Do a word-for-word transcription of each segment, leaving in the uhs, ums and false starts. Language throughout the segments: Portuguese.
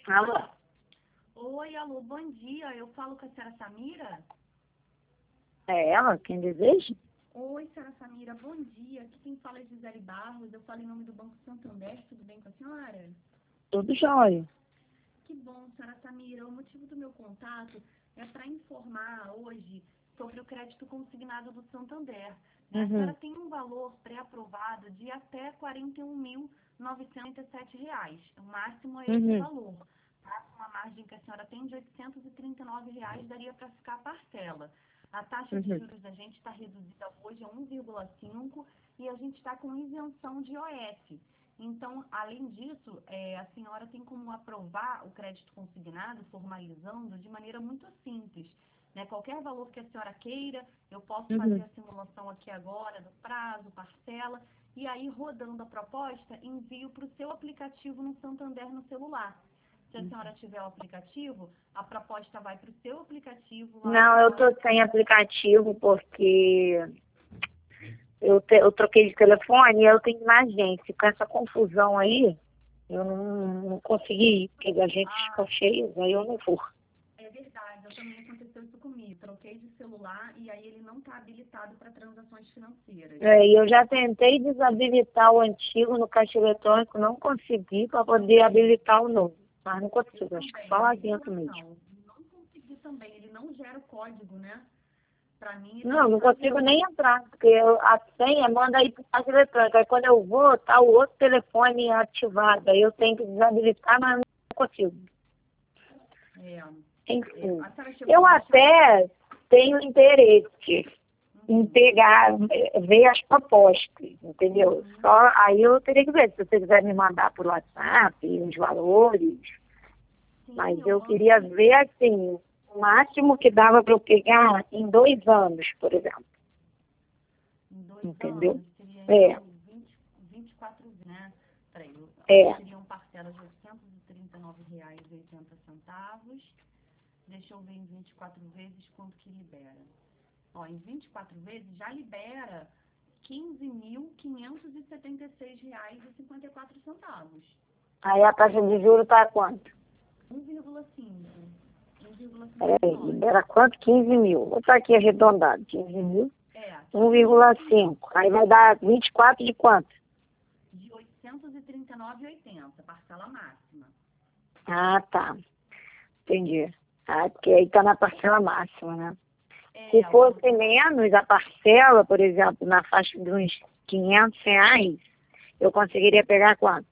Alô? Oi, alô, bom dia. Eu falo com a senhora Samira? É ela quem deseja? Oi, senhora Samira, bom dia. Aqui quem fala é Gisele Barros. Eu falo em nome do Banco Santander. Tudo bem com a senhora? Tudo jóia. Que bom, senhora Samira. O motivo do meu contato é para informar hoje sobre o crédito consignado do Santander. A Uhum. senhora tem um valor pré-aprovado de até quarenta e um mil novecentos e sete reais. O máximo é esse Uhum. valor. Tá? Uma margem que a senhora tem de oitocentos e trinta e nove reais daria para ficar a parcela. A taxa de Uhum. juros da gente está reduzida hoje a um vírgula cinco e a gente está com isenção de O F. Então, além disso, é, a senhora tem como aprovar o crédito consignado, formalizando, de maneira muito simples. Né? Qualquer valor que a senhora queira, eu posso Uhum. fazer a simulação aqui agora do prazo, parcela, e aí, rodando a proposta, envio para o seu aplicativo no Santander no celular. Se a senhora tiver o aplicativo, a proposta vai para o seu aplicativo lá. Não, eu tô sem aplicativo porque eu, te- eu troquei de telefone e eu tenho emergência. Com essa confusão aí, eu não, não consegui ir, porque a gente Ah, ficou cheio, aí eu não vou. é verdade, eu também aconteceu isso comigo. Troquei de celular e aí ele não está habilitado para transações financeiras. É, e eu já tentei desabilitar o antigo no caixa eletrônico, não consegui para poder habilitar o novo. Mas não Eu consigo, acho que também, só lá na dentro mesmo. instalação. Não consegui também, ele não gera o código, né? Para mim, ele Não, não está consigo nem entrar, porque eu, a senha manda aí para o caixa eletrônico. Aí quando eu vou, tá o outro telefone ativado. Aí eu tenho que desabilitar, mas não consigo. É, é, Enfim. a senhora chegou Eu a baixar? até tenho interesse em Uhum. pegar, eh, ver as propostas, entendeu? Uhum. Só aí eu teria que ver se você quiser me mandar por WhatsApp os valores. Sim, Mas eu eu mando queria sim. ver assim, o máximo que dava para eu pegar em dois anos, por exemplo. Em dois Entendeu? anos, seria É, então vinte, vinte e quatro, né? Peraí, eu- é. seriam parcelas de oitocentos e trinta e nove reais e oitenta centavos. Deixa eu ver em vinte e quatro vezes quanto que libera. Ó, em vinte e quatro vezes já libera quinze mil quinhentos e setenta e seis reais e cinquenta e quatro centavos. Aí a taxa de juros tá quanto? um vírgula cinco. Peraí, um vírgula cinquenta e nove. libera quanto? quinze mil. Vou estar aqui arredondado. quinze mil. É, um vírgula cinco. Aí vai dar vinte e quatro de quanto? de oitocentos e trinta e nove reais e oitenta centavos, parcela máxima. Ah, tá. Entendi. Ah, porque aí tá na parcela máxima, né? É, Se o fosse Santander. menos a parcela, por exemplo, na faixa de uns quinhentos reais, eu conseguiria pegar quanto?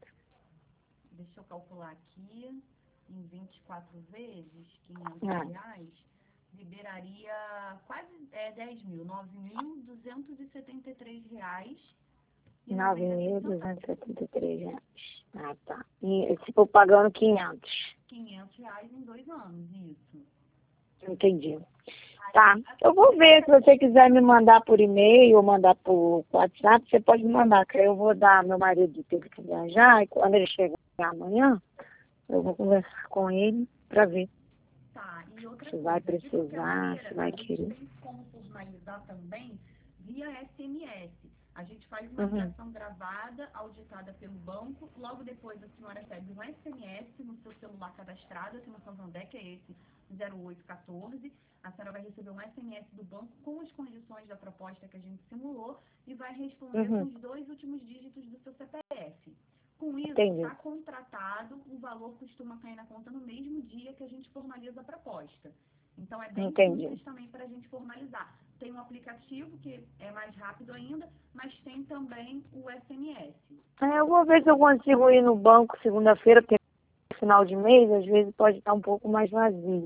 Deixa eu calcular aqui, em vinte e quatro vezes, quinhentos Ah, reais, liberaria quase é, dez mil, nove mil duzentos e setenta e três reais e nove noventa e mil seis centavos. duzentos e setenta e três reais. Ah, tá. E se for pagando quinhentos. quinhentos reais em dois anos, isso. Entendi. Aí, Tá. Eu vou ver, se você quiser me mandar por e-mail ou mandar por WhatsApp, você pode me mandar, que aí eu vou dar, meu marido teve que viajar, e quando ele chegar amanhã, eu vou conversar com ele para ver tá, e outra se vai coisa, de qualquer precisar, se maneira, a vai gente querer. tem como formalizar também via S M S. A gente faz uma Uhum. ligação gravada, auditada pelo banco, logo depois a senhora recebe um S M S no seu celular cadastrado aqui no Santander, que é esse zero oito um quatro. A senhora vai receber um S M S do banco com as condições da proposta que a gente simulou e vai responder com Uhum. os dois últimos dígitos do seu C P F. Com isso, Entendi. está contratado, o valor costuma cair na conta no mesmo dia que a gente formaliza a proposta. Então, é bem Entendi. simples também para a gente formalizar. Tem um aplicativo que é mais rápido ainda, mas tem também o S M S. É, eu vou ver se eu consigo ir no banco segunda-feira, porque no final de mês, às vezes pode estar um pouco mais vazio.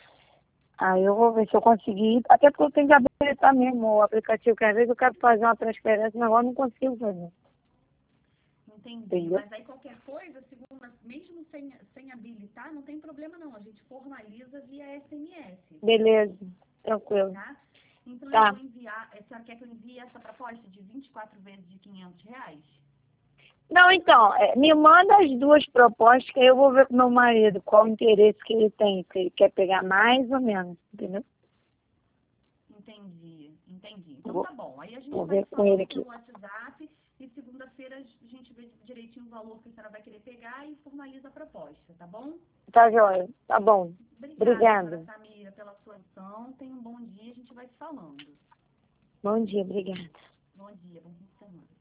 Aí eu vou ver se eu conseguir, até porque eu tenho que habilitar mesmo o aplicativo, que às vezes eu quero fazer uma transferência, mas agora eu não consigo fazer. Entendi. Entendeu? Mas aí qualquer coisa, segunda, mesmo sem, sem habilitar, não tem problema não. A gente formaliza via S M S. Beleza, tranquilo. Tá? Então eu Tá. vou enviar, a senhora quer que eu envie essa proposta de vinte e quatro vezes de quinhentos reais? Não, então, é, me manda as duas propostas, que aí eu vou ver com meu marido qual o interesse que ele tem, se ele quer pegar mais ou menos, entendeu? Entendi, entendi. Então Vou, tá bom. Aí a gente vou vai ver com ele falando aqui. pelo WhatsApp e segunda-feira a gente vê direitinho o valor que a senhora vai querer pegar e formaliza a proposta, tá bom? Tá joia. Tá bom. Obrigada, Obrigada. senhora Samira, pela sua atenção. Tenha um bom dia, a gente vai se falando. Bom dia, obrigada. Bom dia, bom fim de semana.